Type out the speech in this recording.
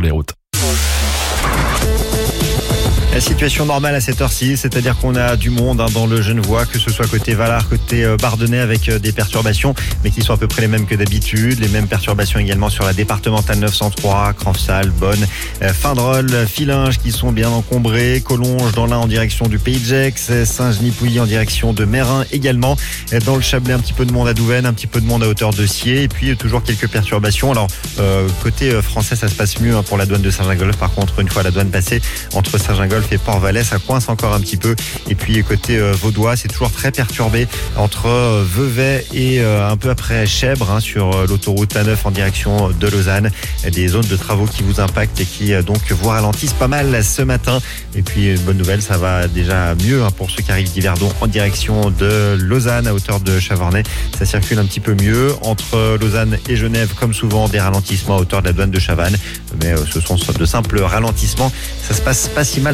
les routes. La situation normale à cette heure-ci, c'est-à-dire qu'on a du monde dans le Genevois, que ce soit côté Valard, côté Bardonnais, avec des perturbations, mais qui sont à peu près les mêmes que d'habitude. Les mêmes perturbations également sur la départementale 903, Cranfsal, Bonne, Findrol, Fillinges qui sont bien encombrés, Collonges dans l'Ain en direction du Pays de Gex, Saint-Genis-Pouilly en direction de Meyrin également. Dans le Chablais, un petit peu de monde à Douvaine, un petit peu de monde à hauteur de Sciez, et puis toujours quelques perturbations. Alors, côté français, ça se passe mieux pour la douane de Saint-Gingolph. Par contre, une fois la douane passée entre Saint-Gingolph et Port-Valais, ça coince encore un petit peu. Et puis côté vaudois, c'est toujours très perturbé entre Vevey et un peu après Chèvre, sur l'autoroute A9 en direction de Lausanne. Des zones de travaux qui vous impactent et qui donc vous ralentissent pas mal ce matin. Et puis une bonne nouvelle, ça va déjà mieux pour ceux qui arrivent d'Yverdon en direction de Lausanne à hauteur de Chavornay. Ça circule un petit peu mieux entre Lausanne et Genève, comme souvent des ralentissements à hauteur de la douane de Chavannes. Mais ce sont de simples ralentissements. Ça se passe pas si mal